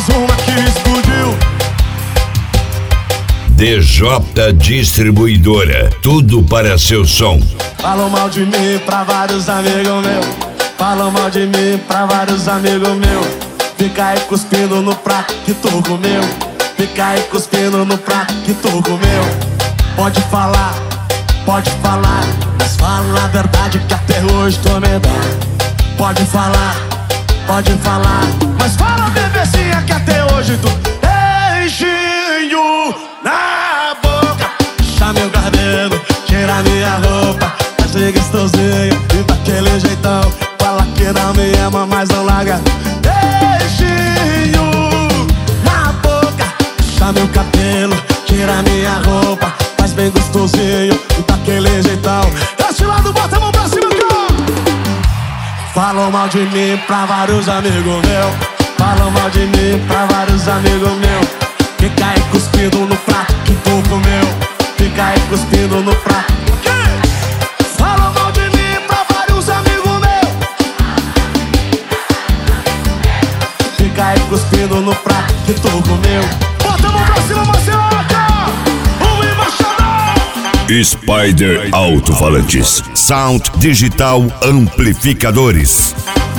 mais uma que explodiu. DJ Distribuidora, tudo para seu som. Falam mal de mim pra vários amigos meus. Falam mal de mim pra vários amigos meus. Fica aí cuspindo no prato que tu comeu. Fica aí cuspindo no prato que tu comeu. Pode falar, mas fala a verdade que até hoje tu me dá. Pode falar, mas fala bebezinha que até hoje tu beijinho na boca. Puxa meu cabelo, tira minha roupa, faz de gostosinho e daquele jeitão. Fala que não me ama, mas não larga. Beijinho na boca. Puxa meu cabelo, tira minha roupa, faz bem gostosinho e daquele jeitão. Este lado, bota a mão pra cima, cara. Falam mal de mim pra vários amigos meus. Falam mal de mim pra vários amigos meus. Fica aí cuspindo no prato que tu comeu. Fica aí cuspindo no prato. Falam mal de mim pra vários amigos meus. Fica aí cuspindo no prato que tu comeu. Bota a mão pra cima, Marcelaca. O embaixador Spider Alto-Falantes, Sound Digital Amplificadores.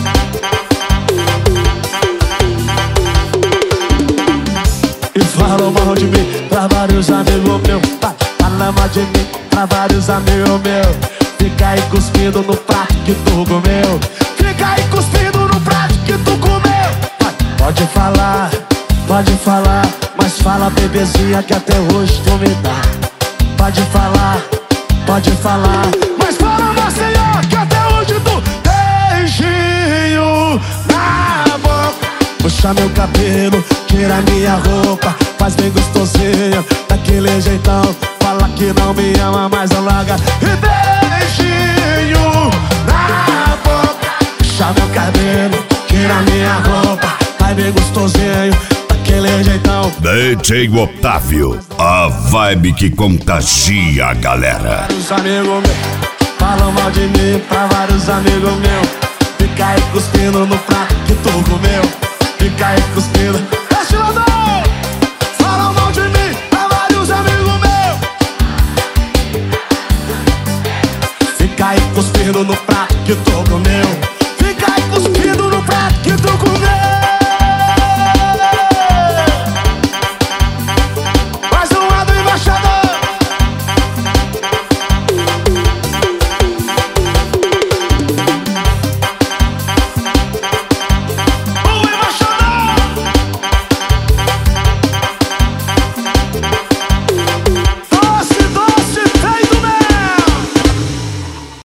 E falam mal de mim pra vários amigos meus. Fala mal de mim pra vários amigos meus. Fica aí cuspindo no prato que tu comeu. Fica aí cuspindo no prato que tu comeu. Pode falar, mas fala bebezinha que até hoje tu me dá. Pode falar, mas fala Maceió que até hoje tu beijinho na boca. Puxa meu cabelo, tira minha roupa, faz bem gostosinho daquele jeitão. Fala que não me ama, mas não larga. E beijinho na boca. Puxa meu cabelo, tira minha roupa, faz bem gostosinho daquele jeitão. DJ Otávio, a vibe que contagia a galera. Vários amigos meus falam mal de mim pra vários amigos meus. Fica aí cuspindo no prato que tu comeu. Fica aí cuspindo. Este lado! Falam mal de mim pra vários amigos meus. Fica aí cuspindo no prato que tu comeu.